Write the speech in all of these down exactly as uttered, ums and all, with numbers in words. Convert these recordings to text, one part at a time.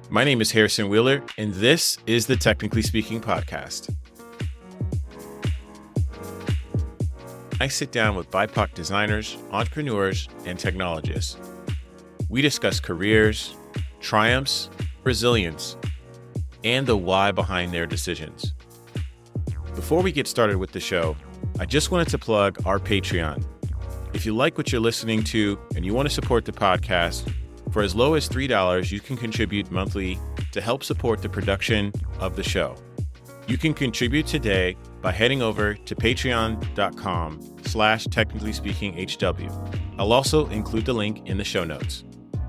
My name is Harrison Wheeler, and this is the Technically Speaking podcast. I sit down with B I P O C designers, entrepreneurs, and technologists. We discuss careers, triumphs, resilience, and the why behind their decisions. Before we get started with the show, I just wanted to plug our Patreon. If you like what you're listening to and you want to support the podcast, for as low as three dollars, you can contribute monthly to help support the production of the show. You can contribute today by heading over to patreon.com slash technically speaking HW. I'll also include the link in the show notes.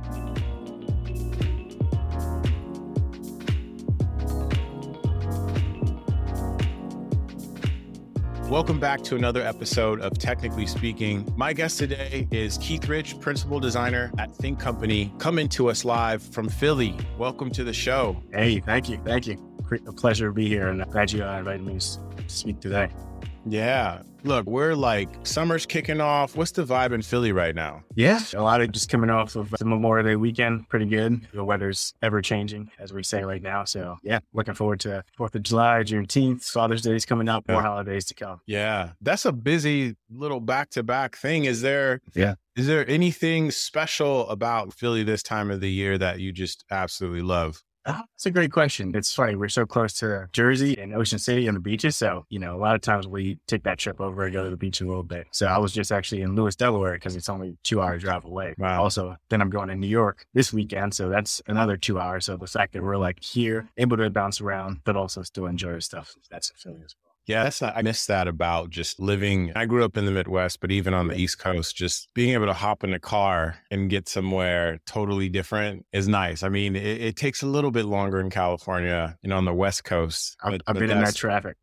Welcome back to another episode of Technically Speaking. My guest today is Keith Rich, Principal Designer at Think Company, coming to us live from Philly. Welcome to the show. Hey, thank you. Thank you. A pleasure to be here, and I'm glad you uh, invited me to speak today. Yeah. Look, we're like, summer's kicking off. What's the vibe in Philly right now? Yeah, a lot of just coming off of the Memorial Day weekend. Pretty good. The weather's ever changing, as we say right now. So yeah, looking forward to fourth of July, Juneteenth, Father's Day is coming up, more holidays to come. Yeah, that's a busy little back-to-back thing. Is there, yeah. Is there anything special about Philly this time of the year that you just absolutely love? Oh, that's a great question. It's funny. We're so close to Jersey and Ocean City and the beaches. So, you know, a lot of times we take that trip over and go to the beach a little bit. So I was just actually in Lewis, Delaware, because it's only two hour drive away. Wow. Also, then I'm going to New York this weekend. So that's another two hours. So the fact that we're like here, able to bounce around, but also still enjoy our stuff, that's a feeling as well. Yeah, that's not, I miss that about just living. I grew up in the Midwest, but even on the East Coast, just being able to hop in a car and get somewhere totally different is nice. I mean, it, it takes a little bit longer in California, you know, on the West Coast. I've, but, I've but been in that traffic.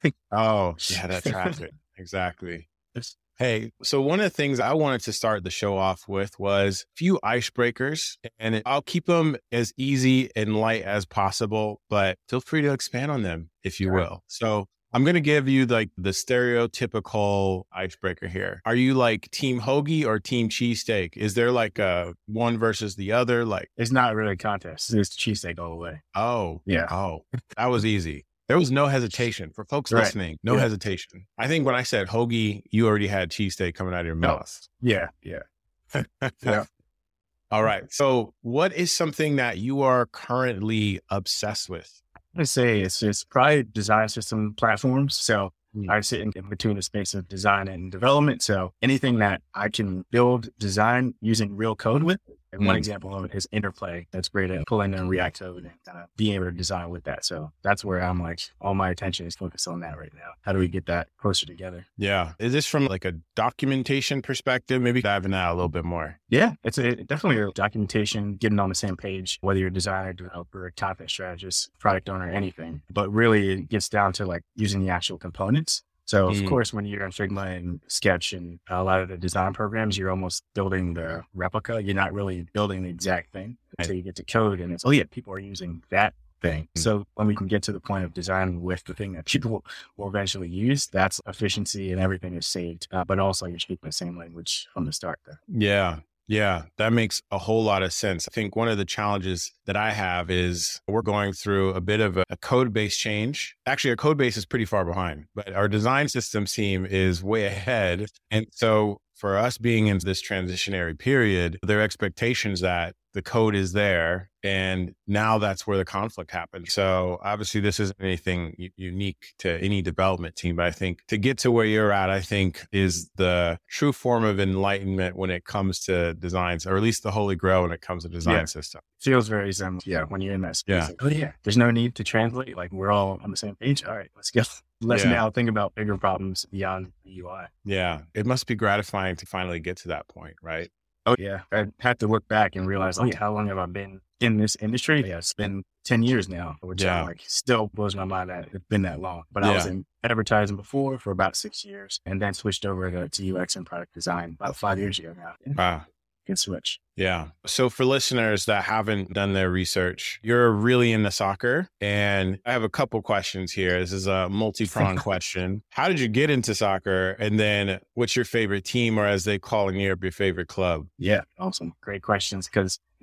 Oh, yeah, that traffic. Exactly. Hey, so one of the things I wanted to start the show off with was a few icebreakers, and I'll keep them as easy and light as possible, but feel free to expand on them if you will. So I'm going to give you like the stereotypical icebreaker here. Are you like team hoagie or team cheesesteak? Is there like a one versus the other? Like, it's not really a contest. It's cheesesteak all the way. Oh, yeah. Oh, that was easy. There was no hesitation for folks right. listening. No yeah. hesitation. I think when I said hoagie, you already had cheesesteak coming out of your mouth. No. Yeah. Yeah. yeah. All right. So what is something that you are currently obsessed with? I say it's it's probably design system platforms. So mm. I sit in, in between the space of design and development. So anything that I can build, design using real code with. And mm. one example of it is Interplay. That's great at pulling in React code and kind of being able to design with that. So that's where I'm like, all my attention is focused on that right now. How do we get that closer together? Yeah. Is this from like a documentation perspective? Maybe dive into that a little bit more. Yeah, it's a, definitely a documentation, getting on the same page, whether you're a designer, developer, content strategist, product owner, anything. But really it gets down to like using the actual components. So of mm. course, when you're in Figma and Sketch and a lot of the design programs, you're almost building the replica. You're not really building the exact thing until you get to code and it's, oh yeah, people are using that thing. Mm. So when we can get to the point of design with the thing that people will eventually use, that's efficiency and everything is saved. Uh, but also you're speaking the same language from the start there. Yeah. Yeah, that makes a whole lot of sense. I think one of the challenges that I have is we're going through a bit of a, a code base change. Actually, our code base is pretty far behind, but our design systems team is way ahead. And so for us being in this transitionary period, there are expectations that the code is there. And now that's where the conflict happens. So obviously this isn't anything u- unique to any development team, but I think to get to where you're at, I think is the true form of enlightenment when it comes to designs, or at least the holy grail when it comes to design yeah. system. Feels very similar. Yeah. When you're in that space, yeah. Like, oh yeah, there's no need to translate. Like we're all on the same page. All right, let's go. Let's yeah. now think about bigger problems beyond the U I. Yeah. It must be gratifying to finally get to that point, right? Oh yeah. I had to look back and realize, oh yeah, how long have I been in this industry? Yeah, it's been ten years now, which yeah. I'm like still blows my mind that it's been that long. But yeah. I was in advertising before for about six years and then switched over to, to U X and product design about five years ago now. Yeah. Wow. Good switch. Yeah. So for listeners that haven't done their research, you're really into soccer. And I have a couple questions here. This is a multi-pronged question. How did you get into soccer? And then what's your favorite team, or as they call in Europe, your favorite club? Yeah. Awesome. Great questions. Because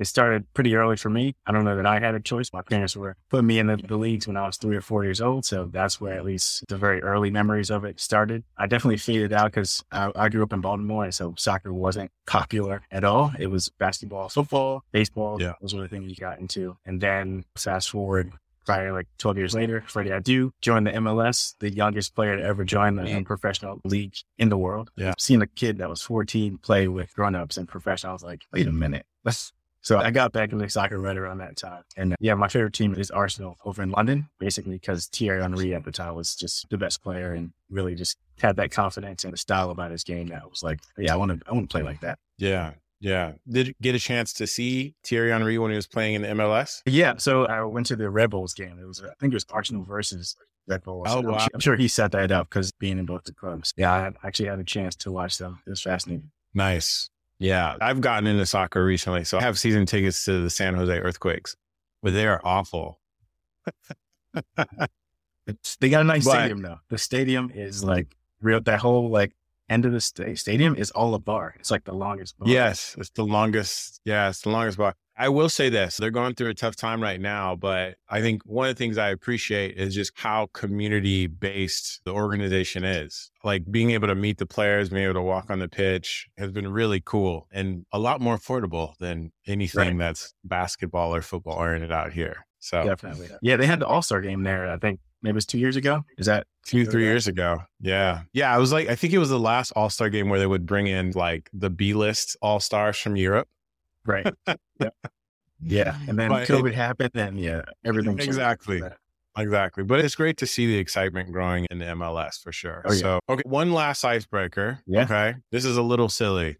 it started pretty early for me. I don't know that I had a choice. My parents were putting me in the, the leagues when I was three or four years old. So that's where at least the very early memories of it started. I definitely faded out because I, I grew up in Baltimore. And so soccer wasn't popular at all. It was basketball, football, baseball. Yeah. Those were the things you got into. And then fast forward, probably like twelve years later, Freddie Adu joined the M L S, the youngest player to ever join the um, professional league in the world. Yeah. Seeing a kid that was fourteen play with grown-ups and professional, I was like, wait a minute. Let's. So I got back into soccer right around that time. And uh, yeah, my favorite team is Arsenal over in London, basically because Thierry Henry at the time was just the best player and really just had that confidence and the style about his game that was like, yeah, I want to I want to play like that. Yeah. Yeah. Did you get a chance to see Thierry Henry when he was playing in the M L S? Yeah. So I went to the Red Bulls game. It was, I think it was Arsenal versus Red Bulls. Oh, I'm wow. Sure, I'm sure he set that up because being in both the clubs. Yeah, I had, actually had a chance to watch them. It was fascinating. Nice. Yeah. I've gotten into soccer recently. So I have season tickets to the San Jose Earthquakes, but they are awful. It's, they got a nice But- stadium though. The stadium is like real, that whole like end of the sta- stadium is all a bar. It's like the longest bar. Yes, it's the longest. Yeah, it's the longest bar. I will say this. They're going through a tough time right now, but I think one of the things I appreciate is just how community based the organization is. Like being able to meet the players, being able to walk on the pitch has been really cool and a lot more affordable than anything Right. that's basketball or football oriented out here. So Definitely. Yeah, they had the All-Star game there, I think maybe it was two years ago. Is that two, three years ago. Yeah. Yeah. I was like, I think it was the last All-Star game where they would bring in like the B-list All-Stars from Europe. right? Yep. Yeah. And then But COVID it- happened and yeah, everything changed. Exactly. Exactly. But it's great to see the excitement growing in the M L S for sure. Oh, yeah. So, okay. One last icebreaker. Yeah. Okay. This is a little silly,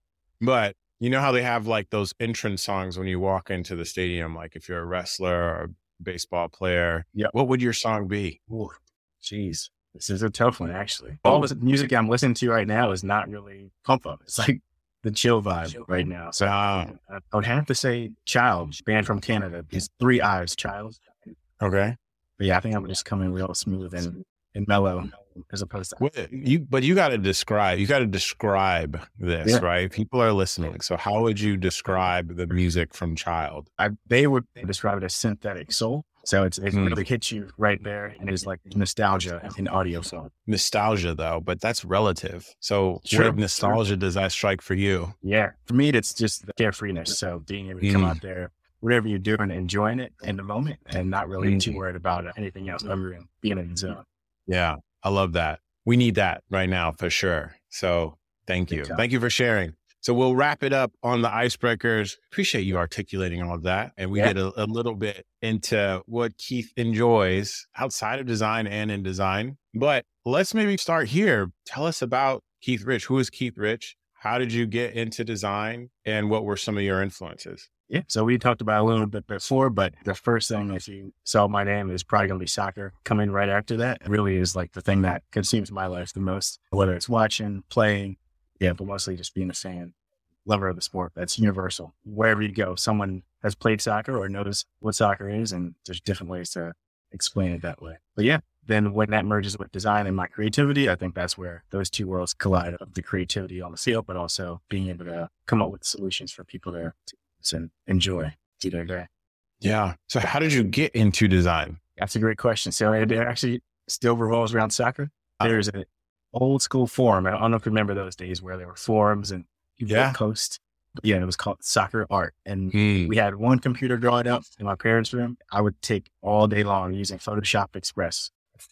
but you know how they have like those entrance songs when you walk into the stadium, like if you're a wrestler or a baseball player, Yep. what would your song be? Ooh, jeez. This is a tough one, actually. All the music I'm listening to right now is not really pump up. It's like the chill vibe right now. So Ah, I would have to say Child, band from Canada. It's Three Eyes, Child. okay. But yeah, I think I'm just coming real smooth and, and mellow as opposed to. What, you, but you got to describe, you got to describe this, Yeah. right? People are listening. So how would you describe the music from Child? I, they would describe it as synthetic soul. So it's, it Hmm. really hits you right there. And it's like nostalgia in audio song. Nostalgia though, but that's relative. So True, what nostalgia does that strike for you? Yeah. For me, it's just the carefreeness. So being able to come Mm. out there, whatever you're doing, enjoying it in the moment and not really Mm. too worried about anything else other than being in the zone. Yeah, I love that. We need that right now for sure. So thank you. Good job. Thank you for sharing. So we'll wrap it up on the icebreakers. Appreciate you articulating all of that. And we Yeah. get a, a little bit into what Keith enjoys outside of design and in design. But let's maybe start here. Tell us about Keith Rich. Who is Keith Rich? How did you get into design? And what were some of your influences? Yeah. So we talked about it a little bit before, but the first thing, if you saw my name, is probably going to be soccer. Coming right after that, it really is like the thing that consumes my life the most, whether it's watching, playing, yeah, but mostly just being a fan, lover of the sport. That's universal. Wherever you go, someone has played soccer or knows what soccer is, and there's different ways to explain it that way. But yeah, then when that merges with design and my creativity, I think that's where those two worlds collide, of the creativity on the field, but also being able to come up with solutions for people to, to and enjoy to their day. Yeah. So how did you get into design? That's a great question. So it actually still revolves around soccer. There's an old school forum. I don't know if you remember those days where there were forums and people Yeah. would post. Yeah, it was called Soccer Art. And Hmm. we had one computer growing up in my parents' room. I would take all day long using Photoshop Express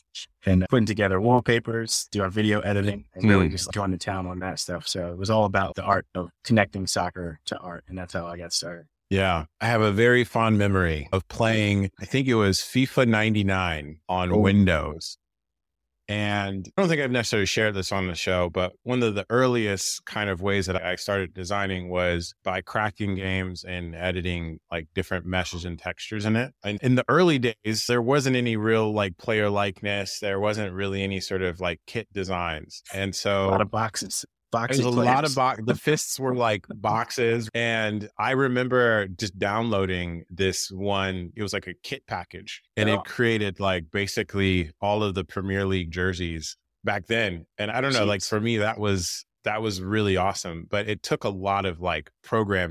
and putting together wallpapers, doing video editing, and really Hmm. just going to town on that stuff. So it was all about the art of connecting soccer to art. And that's how I got started. Yeah. I have a very fond memory of playing, I think it was FIFA ninety-nine on Oh. Windows. And I don't think I've necessarily shared this on the show, but one of the earliest kind of ways that I started designing was by cracking games and editing like different meshes and textures in it. And in the early days, there wasn't any real like player likeness. There wasn't really any sort of like kit designs. And so A lot of boxes. Boxes. there's a lot of box. The fists were like boxes, and I remember just downloading this one. It was like a kit package, and Oh. it created like basically all of the Premier League jerseys back then. And I don't know, like Jeez. for me, that was that was really awesome. But it took a lot of like programming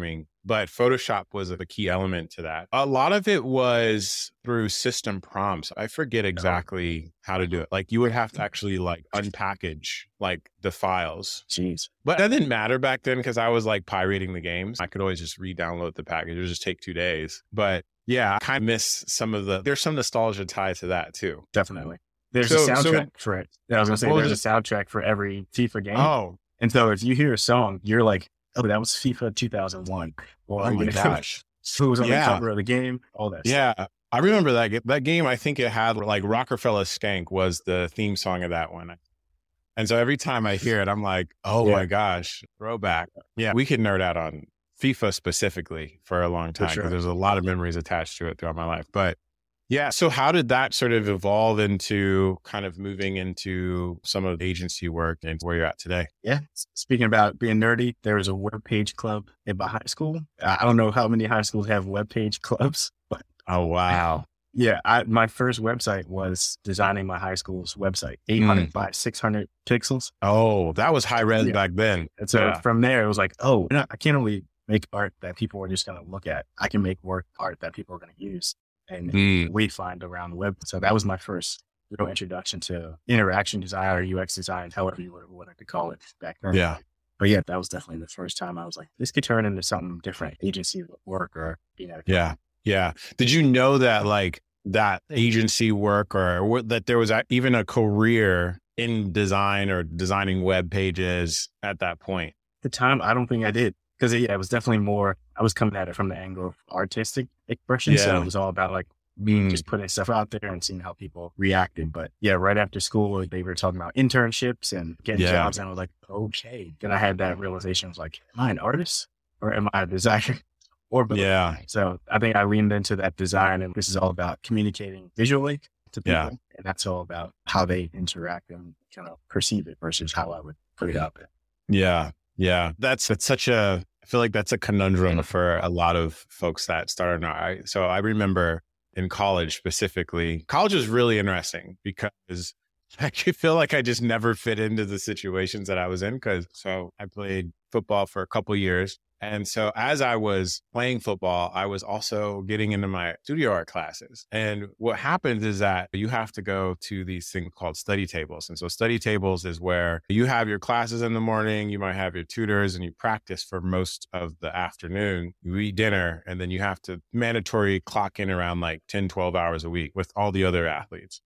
but Photoshop was a key element to that. A lot of it was through system prompts. I forget exactly how to do it. Like you would have to actually like unpackage like the files. Jeez. But that didn't matter back then because I was like pirating the games. I could always just re-download the package. It would just take two days. But yeah, I kind of miss some of the, there's some nostalgia tied to that too. Definitely. There's So- a soundtrack so- for it. I was going to say, What there's was a soundtrack for every FIFA game. Oh, And so if you hear a song, you're like, oh, that was FIFA two thousand one. Or, oh my you know, gosh. who was on Yeah. the cover of the game, all that stuff. Yeah. I remember that, ga- that game. I think it had like Rockefeller Skank was the theme song of that one. And so every time I hear it, I'm like, oh Yeah. my gosh, throwback. Yeah. We could nerd out on FIFA specifically for a long time because sure. there's a lot of memories attached to it throughout my life. But yeah. So how did that sort of evolve into kind of moving into some of the agency work and where you're at today? Yeah. S- Speaking about being nerdy, there was a web page club at my high school. I I don't know how many high schools have web page clubs, but Oh, wow. yeah, I, my first website was designing my high school's website, eight hundred Mm. by six hundred pixels. Oh, that was high res Yeah. back then. And so Yeah. from there, it was like, oh, you know, I can't only make art that people are just going to look at. I can make work art that people are going to use and Mm. we find around the web. So that was my first real introduction to interaction design or U X design, however you would want to call it back then. Yeah. But yeah, that was definitely the first time I was like, this could turn into something different, agency work or, you know. Yeah. Yeah. Did you know that like that agency work or what, that there was a, even a career in design or designing web pages at that point? At the time, I don't think I did. Because yeah, it was definitely more, I was coming at it from the angle of artistic expression. So Yeah. it was all about like Mm. just putting stuff out there and seeing how people reacted. But yeah, right after school, they were talking about internships and getting Yeah. jobs. And I was like, okay. Then I had that realization. I was like, am I an artist or am I a designer? Or both? Yeah. So I think I leaned into that design, and this is all about communicating visually to people. Yeah. And that's all about how they interact and kind of perceive it versus how I would put it out there. Yeah. Yeah. That's, that's such a, I feel like that's a conundrum for a lot of folks that started. I, so I remember in college specifically, college was really interesting because I could feel like I just never fit into the situations that I was in. Cause so I played football for a couple years. And so as I was playing football, I was also getting into my studio art classes. And what happens is that you have to go to these things called study tables. And so study tables is where you have your classes in the morning, you might have your tutors, and you practice for most of the afternoon. You eat dinner, and then you have to mandatory clock in around like ten, twelve hours a week with all the other athletes.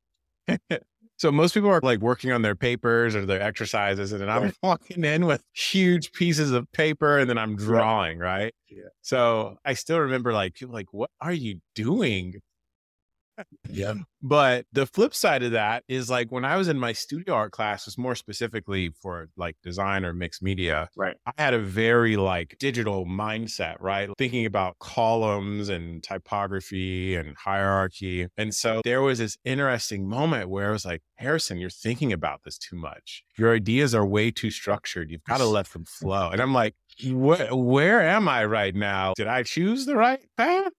So most people are like working on their papers or their exercises, and then I'm Right. walking in with huge pieces of paper, and then I'm drawing, right? Yeah. So I still remember like people like, what are you doing? Yeah. But the flip side of that is like when I was in my studio art classes, more specifically for like design or mixed media, Right. I had a very like digital mindset, right? Thinking about columns and typography and hierarchy. And so there was this interesting moment where I was like, Harrison, you're thinking about this too much. Your ideas are way too structured. You've got to let them flow. And I'm like, where, where am I right now? Did I choose the right path?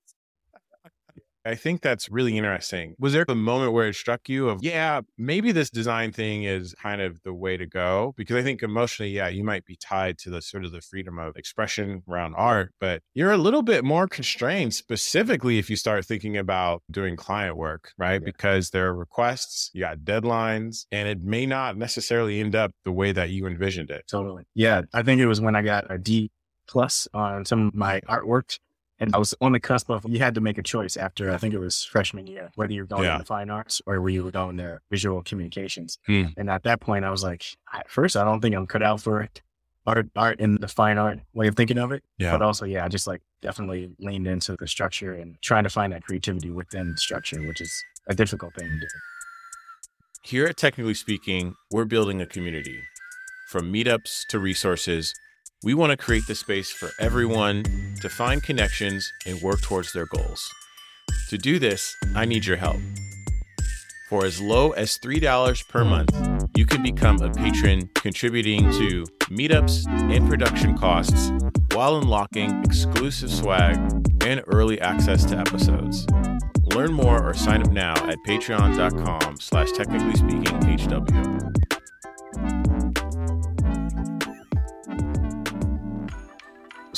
I think that's really interesting. Was there a moment where it struck you of, yeah, maybe this design thing is kind of the way to go? Because I think emotionally, yeah, you might be tied to the sort of the freedom of expression around art, but you're a little bit more constrained, specifically if you start thinking about doing client work, right? Yeah. Because there are requests, you got deadlines, and it may not necessarily end up the way that you envisioned it. Totally. Yeah. I think it was when I got a D plus on some of my artwork. And I was on the cusp of, you had to make a choice after, I think it was freshman year, whether you were going Yeah. into fine arts or where you were going to visual communications. Hmm. And at that point, I was like, at first, I don't think I'm cut out for it. Art, art in the fine art way of thinking of it. Yeah. But also, yeah, I just like definitely leaned into the structure and trying to find that creativity within structure, which is a difficult thing to do. Here at Technically Speaking, we're building a community. From meetups to resources, we want to create the space for everyone to find connections and work towards their goals. To do this, I need your help. For as low as three dollars per month, you can become a patron contributing to meetups and production costs while unlocking exclusive swag and early access to episodes. Learn more or sign up now at patreon.com slash technically speaking HW.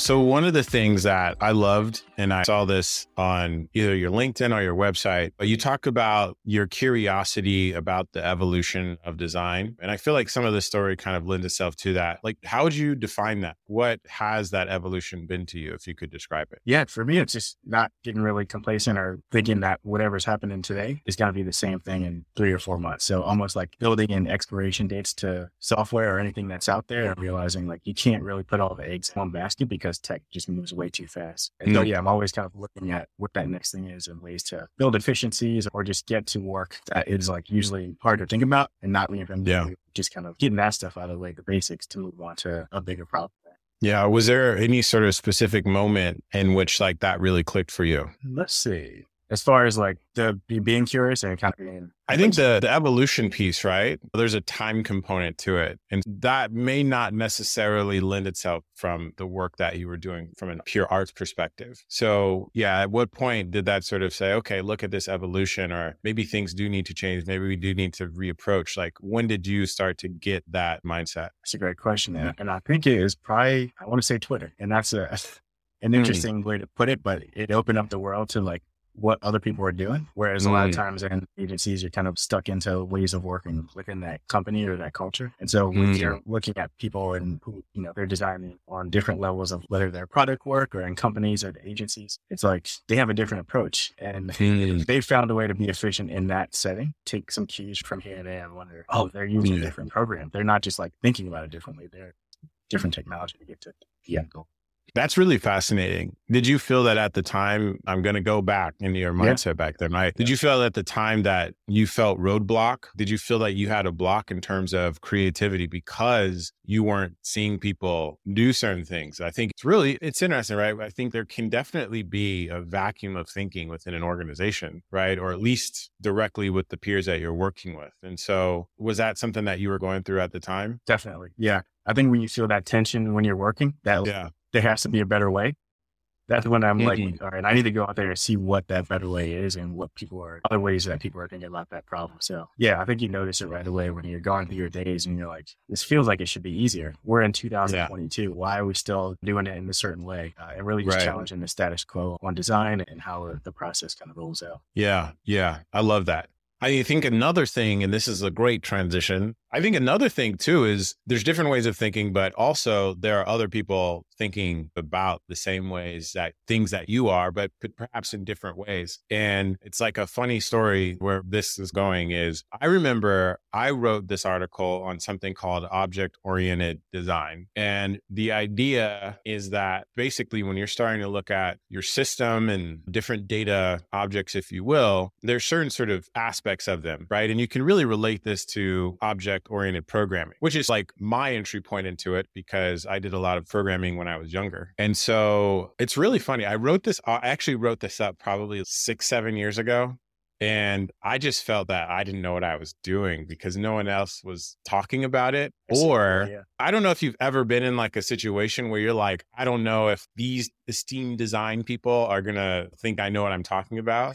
So one of the things that I loved, and I saw this on either your LinkedIn or your website, but you talk about your curiosity about the evolution of design. And I feel like some of the story kind of lends itself to that. Like, how would you define that? What has that evolution been to you, if you could describe it? Yeah, for me, it's just not getting really complacent or thinking that whatever's happening today is going to be the same thing in three or four months. So almost like building in expiration dates to software or anything that's out there and realizing like you can't really put all the eggs in one basket because tech just moves way too fast. And mm. so, yeah, I'm always kind of looking at what that next thing is and ways to build efficiencies or just get to work that is like usually hard to think about and not reinvent. Yeah. Just kind of getting that stuff out of the way, the basics, to move on to a bigger problem. Yeah. Was there any sort of specific moment in which like that really clicked for you? Let's see. As far as like the being curious and kind of being, I think the, the evolution piece, right? There's a time component to it. And that may not necessarily lend itself from the work that you were doing from a pure arts perspective. So yeah, at what point did that sort of say, okay, look at this evolution, or maybe things do need to change. Maybe we do need to reapproach. Like, when did you start to get that mindset? That's a great question. And, and I think it is probably, I want to say Twitter. And that's a, an interesting mm. way to put it, but it opened up the world to like what other people are doing. Whereas mm. a lot of times in agencies, you're kind of stuck into ways of working within that company or that culture. And so when mm. you're looking at people and who, you know, they're designing on different levels of whether they're product work or in companies or the agencies, it's like they have a different approach and mm. they found a way to be efficient in that setting. Take some cues from here and there and wonder, oh, they're using mm. a different program. They're not just like thinking about it differently. They're different technology to get to the end goal. That's really fascinating. Did you feel that at the time, I'm going to go back into your mindset yeah. back then, right? Did you feel at the time that you felt roadblock? Did you feel that you had a block in terms of creativity because you weren't seeing people do certain things? I think it's really, it's interesting, right? I think there can definitely be a vacuum of thinking within an organization, right? Or at least directly with the peers that you're working with. And so was that something that you were going through at the time? Definitely. Yeah. I think when you feel that tension when you're working, that yeah. there has to be a better way. That's when I'm mm-hmm. like, all right, I need to go out there and see what that better way is and what people are, other ways that people are thinking about that problem. So yeah, I think you notice it right away when you're going through your days and you're like, this feels like it should be easier. We're in two thousand twenty-two. Yeah. Why are we still doing it in a certain way? Uh, and really just right. challenging the status quo on design and how the process kind of rolls out. Yeah. Yeah. I love that. I think another thing, and this is a great transition, I think another thing too is there's different ways of thinking, but also there are other people thinking about the same ways that things that you are, but perhaps in different ways. And it's like a funny story where this is going is I remember I wrote this article on something called object-oriented design. And the idea is that basically when you're starting to look at your system and different data objects, if you will, there's certain sort of aspects of them, right? And you can really relate this to object-oriented programming, which is like my entry point into it because I did a lot of programming when I was younger. And so it's really funny. I wrote this, I actually wrote this up probably six, seven years ago. And I just felt that I didn't know what I was doing because no one else was talking about it. Or yeah. I don't know if you've ever been in like a situation where you're like, I don't know if these esteemed design people are going to think I know what I'm talking about.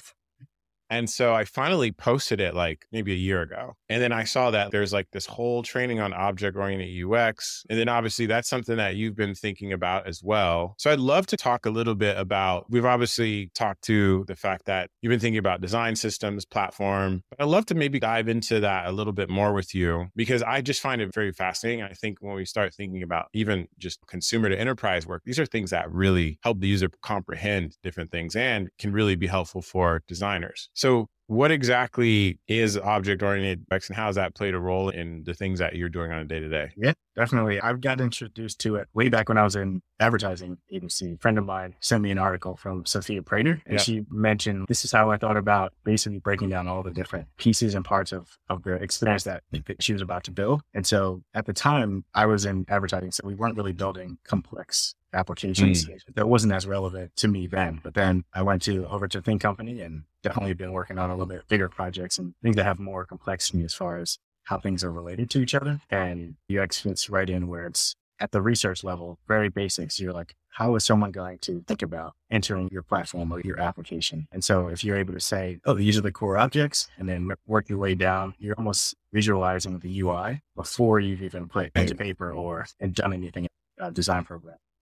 And so I finally posted it like maybe a year ago. And then I saw that there's like this whole training on object-oriented U X. And then obviously that's something that you've been thinking about as well. So I'd love to talk a little bit about, we've obviously talked to the fact that you've been thinking about design systems, platform. But I'd love to maybe dive into that a little bit more with you because I just find it very fascinating. I think when we start thinking about even just consumer to enterprise work, these are things that really help the user comprehend different things and can really be helpful for designers. So what exactly is object-oriented U X and how has that played a role in the things that you're doing on a day-to-day? Yeah, definitely. I've got introduced to it way back when I was in advertising agency. A friend of mine sent me an article from Sophia Prater, and yeah. she mentioned, this is how I thought about basically breaking down all the different pieces and parts of, of the experience that she was about to build. And so at the time I was in advertising, so we weren't really building complex applications. Mm. That wasn't as relevant to me then. But then I went to over to Think Company and definitely been working on a little bit bigger projects and things that have more complexity as far as how things are related to each other. And U X fits right in where it's at the research level, very basic. So you're like, how is someone going to think about entering your platform or your application? And so if you're able to say, oh, these are the core objects, and then work your way down, you're almost visualizing the U I before you've even put pen to paper or and done anything uh, design program.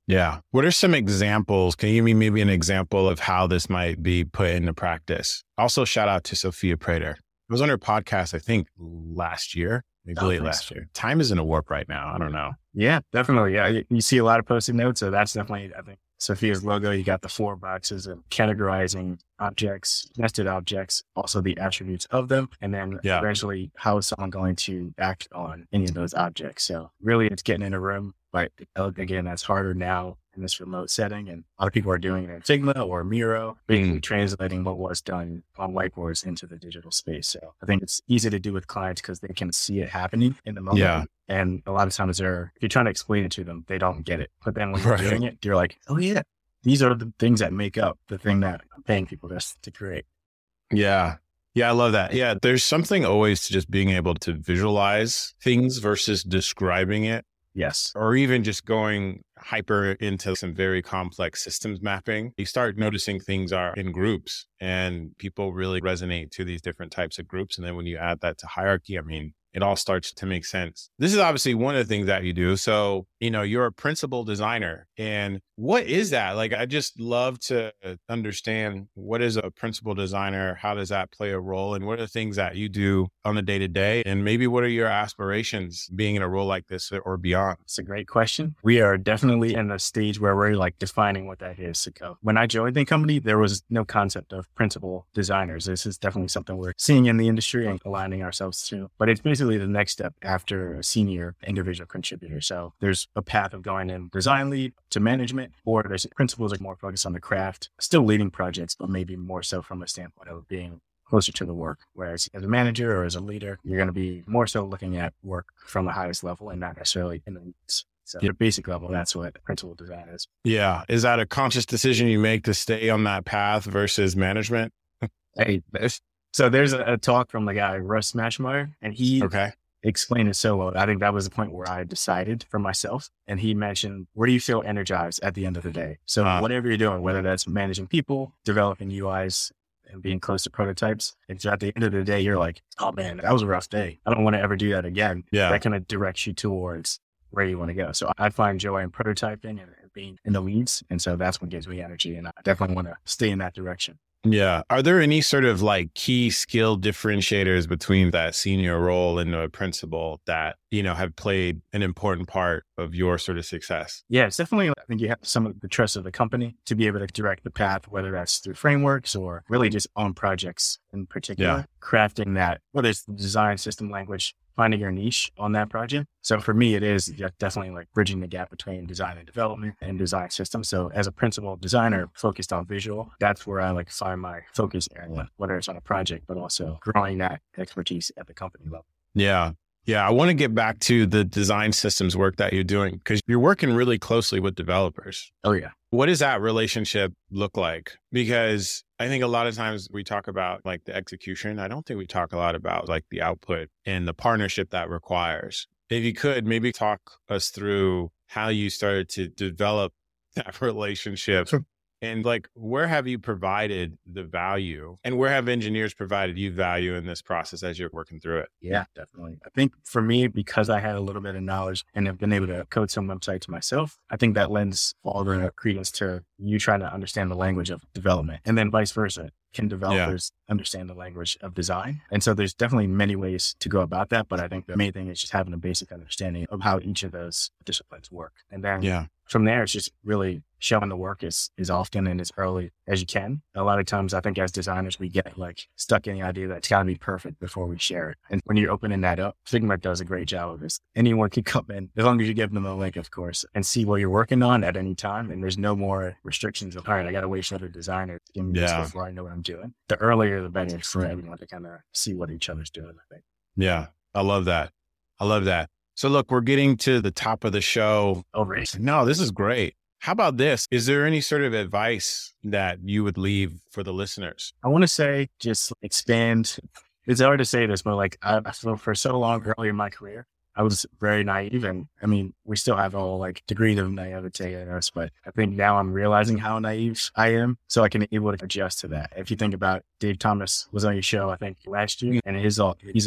Yeah. What are some examples? Can you give me maybe an example of how this might be put into practice? Also, shout out to Sophia Prater. It was on her podcast, I think last year, maybe Oh, late thanks. last year. Time is in a warp right now. I don't know. Yeah, definitely. Yeah. You- You see a lot of post-it notes. So that's definitely, I think, Sophia's logo. You got the four boxes of categorizing objects, nested objects, also the attributes of them. And then Yeah. eventually how is someone going to act on any of those objects? So really it's getting in a room, but again, that's harder now in this remote setting. And a lot of people are doing it in Figma or Miro, basically translating what was done on whiteboards into the digital space. So I think it's easy to do with clients because they can see it happening in the moment. Yeah. And a lot of times they're, if you're trying to explain it to them, they don't get it. But then when you're Right. doing it, you're like, oh yeah, these are the things that make up the thing that I'm paying people just to create. Yeah. Yeah. I love that. Yeah. There's something always to just being able to visualize things versus describing it, Yes. or even just going hyper into some very complex systems mapping. You start noticing things are in groups and people really resonate to these different types of groups. And then when you add that to hierarchy, I mean, it all starts to make sense. This is obviously one of the things that you do. So, you know, you're a principal designer. And what is that? Like, I just love to understand, what is a principal designer? How does that play a role? And what are the things that you do on the day to day? And maybe what are your aspirations being in a role like this or beyond? It's a great question. We are definitely in a stage where we're like defining what that is. So when I joined the company, there was no concept of principal designers. This is definitely something we're seeing in the industry and aligning ourselves to. But it's basically the next step after a senior individual contributor. So there's a path of going in design lead to management, or there's principals are more focused on the craft, still leading projects, but maybe more so from a standpoint of being closer to the work. Whereas as a manager or as a leader, you're going to be more so looking at work from the highest level and not necessarily in the weeds. So at a basic level, that's what principal design is. Yeah. Is that a conscious decision you make to stay on that path versus management? Hey, there's- so there's a, a talk from the guy, Russ Mashmeyer, and he Okay. explained it so well. I think that was the point where I decided for myself. And he mentioned, where do you feel energized at the end of the day? So Uh, whatever you're doing, whether that's managing people, developing U Is, and being close to prototypes, it's at the end of the day, you're like, oh man, that was a rough day. I don't want to ever do that again. Yeah. That kind of directs you towards where you want to go. So I find joy in prototyping and being in the leads. And so that's what gives me energy. And I definitely want to stay in that direction. Yeah. Are there any sort of like key skill differentiators between that senior role and a principal that, you know, have played an important part of your sort of success? Yeah, it's definitely, I think you have some of the trust of the company to be able to direct the path, whether that's through frameworks or really just on projects in particular, Yeah. crafting that, whether it's the design system language, finding your niche on that project. So for me, it is definitely like bridging the gap between design and development and design systems. So as a principal designer focused on visual, that's where I like find my focus area, whether it's on a project, but also growing that expertise at the company level. Yeah. Yeah. I want to get back to the design systems work that you're doing because you're working really closely with developers. Oh yeah. What does that relationship look like? Because I think a lot of times we talk about like the execution. I don't think we talk a lot about like the output and the partnership that requires. If you could maybe talk us through how you started to develop that relationship. Sure. And like, where have you provided the value and where have engineers provided you value in this process as you're working through it? Yeah, definitely. I think for me, because I had a little bit of knowledge and have been able to code some websites myself, I think that lends all the credence to you trying to understand the language of development, and then vice versa. Can developers understand the language of design? And so there's definitely many ways to go about that. But I think the main thing is just having a basic understanding of how each of those disciplines work. And then Yeah. from there, it's just really showing the work as, as often and as early as you can. A lot of times, I think as designers, we get like stuck in the idea that it's got to be perfect before we share it. And when you're opening that up, Figma does a great job of this. Anyone can come in, as long as you give them a link, of course, and see what you're working on at any time. And there's no more restrictions of, all right, I got to wait for another designer to give me Yeah. this before I know what I'm doing. The earlier, the better for everyone to kind of see what each other's doing, I think. Yeah. I love that. I love that. So look, we're getting to the top of the show. Over it. No, this is great. How about this? Is there any sort of advice that you would leave for the listeners? I want to say just expand. It's hard to say this, but like I, I feel for so long early in my career, I was very naive. And I mean, we still have a whole like degree of naivete in us, but I think now I'm realizing how naive I am. So I can be able to adjust to that. If you think about Dave Thomas was on your show, I think last year, and his all, he's all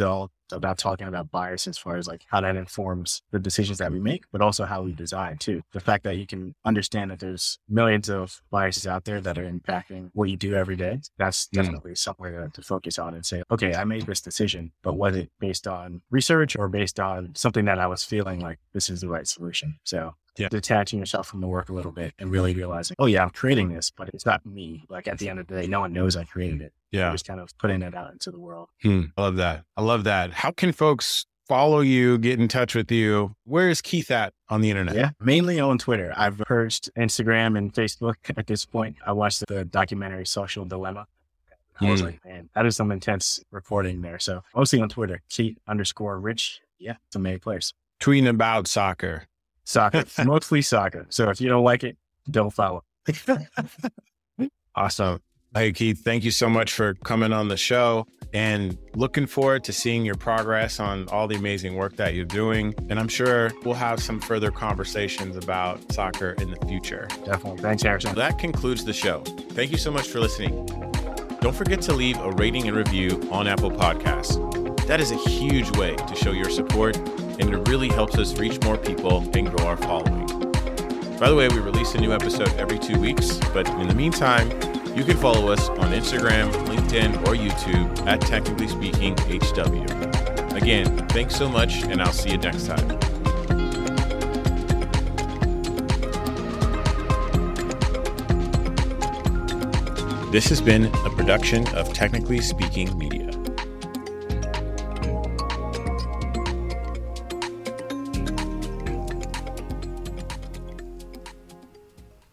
about talking about bias as far as like how that informs the decisions that we make, but also how we design too. The fact that you can understand that there's millions of biases out there that are impacting what you do every day. That's definitely mm. somewhere to, to focus on and say, okay, I made this decision, but was it based on research or based on something that I was feeling like this is the right solution? So yeah. detaching yourself from the work a little bit and really realizing, oh yeah, I'm creating this, but it's not me. Like at the end of the day, no one knows I created it. Yeah. I'm just kind of putting it out into the world. Hmm. I love that. I love that. How can folks follow you, get in touch with you? Where is Keith at on the internet? Yeah, mainly on Twitter. I've purged Instagram and Facebook at this point. I watched the documentary Social Dilemma. I mm. was like, man, that is some intense reporting there. So mostly on Twitter, Keith underscore Rich. Yeah, some many players. Tweeting about soccer. Soccer, mostly soccer. So if you don't like it, don't follow. Awesome. Hey, Keith, thank you so much for coming on the show and looking forward to seeing your progress on all the amazing work that you're doing. And I'm sure we'll have some further conversations about soccer in the future. Definitely. Thanks, Harrison. That concludes the show. Thank you so much for listening. Don't forget to leave a rating and review on Apple Podcasts. That is a huge way to show your support, and it really helps us reach more people and grow our following. By the way, we release a new episode every two weeks, but in the meantime, you can follow us on Instagram, LinkedIn, or YouTube at Technically Speaking H W. Again, thanks so much, and I'll see you next time. This has been a production of Technically Speaking Media.